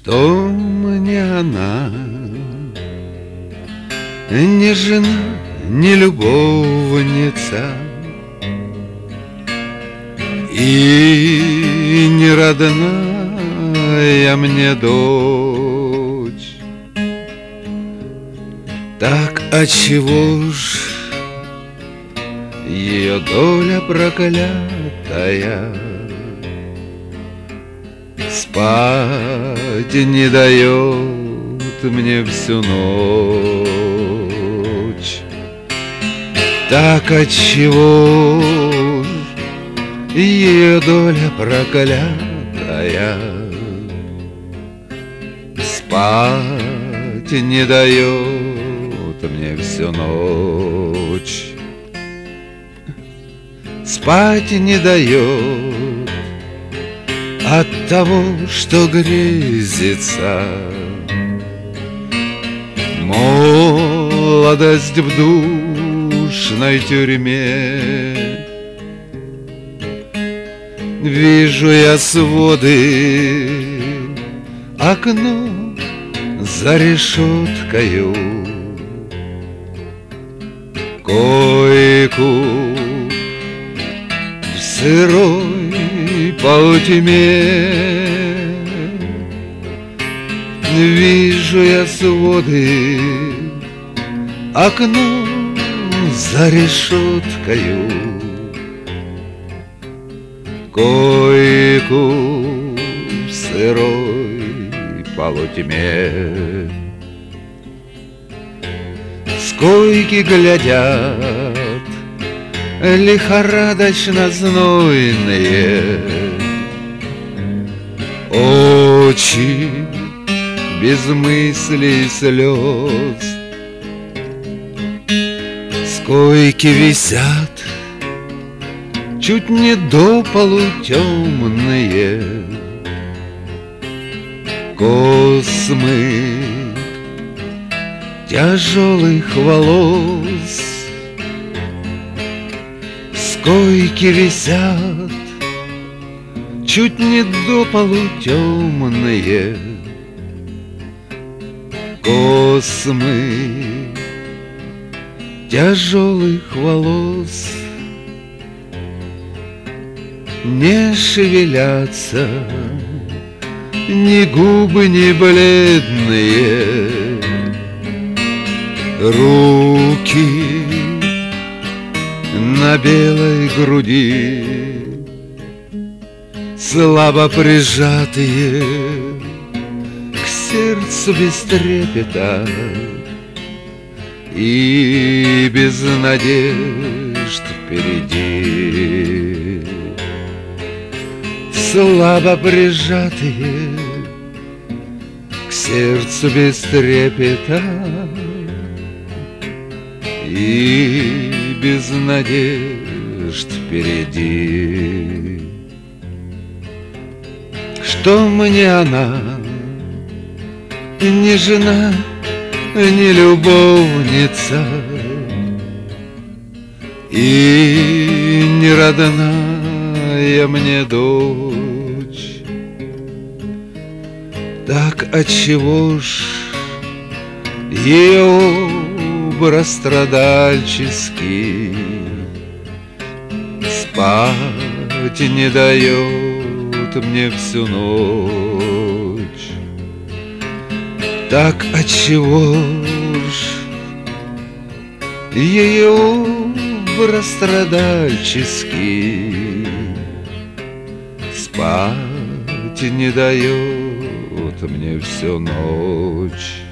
Что мне она? Не жена, не любовница и не родная мне дочь. Так отчего ж ее доля проклятая спать не дает мне всю ночь? Так отчего ж ее доля проклятая спать не дает мне всю ночь? Спать не дает от того, что грезится молодость в душной тюрьме. Вижу я своды, окно за решеткою, койку в сырой полутьме. Вижу я своды, окно за решеткою, койку в сырой полутьме. С койки глядят лихорадочно знойные очи без мыслей и слез. С койки висят чуть не до полу темные космы тяжелых волос. С койки висят чуть не до полу темные космы тяжелых волос. Не шевелятся ни губы, ни бледные руки на белой груди, слабо прижатые к сердцу без трепета и без надежд впереди. Слабо прижатые к сердцу без трепета и без надежд впереди. Что мне она? Не жена, не любовница и не родная мне дочь. Так отчего ж ее образ страдальческий спать не дает мне всю ночь? Так отчего ж ее образ страдальческий спать не дает мне всю ночь?